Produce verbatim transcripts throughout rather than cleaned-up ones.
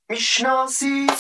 میشناسی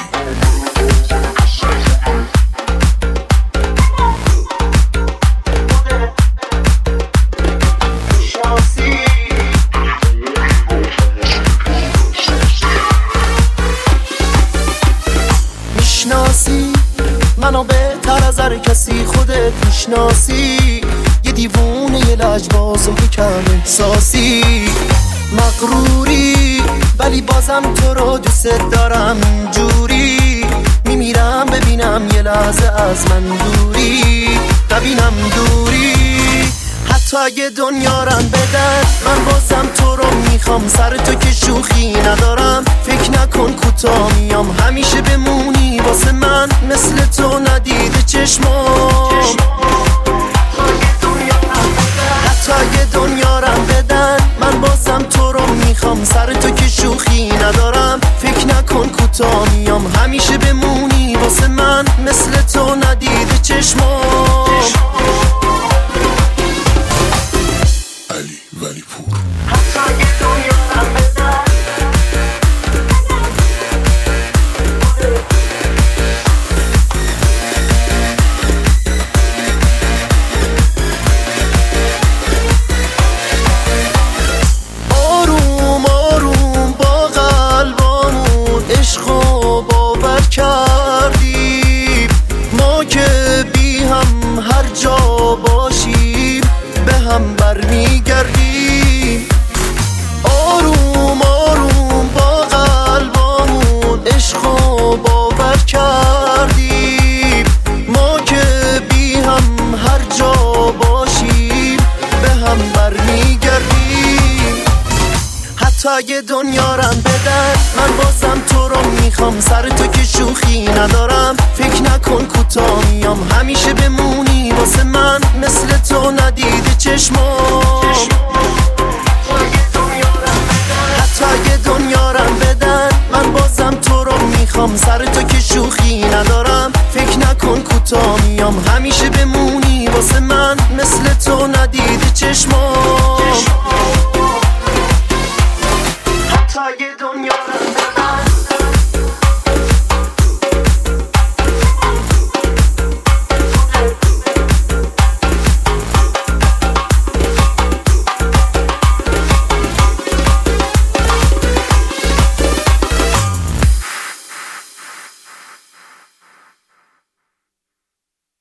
میشناسی منو بهتر از هر کسی خودت میشناسی یه دیوونه یه لجباز و یه کم احساسی مغروری ولی بازم تو رو دوست دارم جوری میمیرم ببینم یه لحظه از من دوری ببینم دوری حتی اگه دنیا رم بدن من بازم تو رو میخوام سر تو که شوخی ندارم فکر نکن کوتاه میام همیشه بمونی واسه من مثل تو ندیده چشمام حتی اگه دنیا رم بدن من بازم تو رو میخوام سر تو که شوخی ندارم فکر نکن کوتاه میام همیشه بمونی واسه من مثل تو ندیده چشمام علی ولی پور حتی اگه دنیا رم بدن آروم آروم با قلبامون عشقو باور کردیم ما که بی هم هر جا باشیم به هم برمیگردیم آروم آروم با قلبامون عشقو باور کردیم ما که بی هم هر جا باشیم به هم برمیگردیم حتی اگه دنیا رم بدن من بازم تو رو میخوام سر تو که شوخی ندارم فکر نکن کوتاه میام همیشه بمونی واسه من مثل تو ندیده چشمام حتی اگه دنیا رم بدن من بازم تو رو میخوام سر تو که شوخی ندارم فکر نکن کوتاه میام همیشه بمونی واسه من مثل تو ندیده چشمام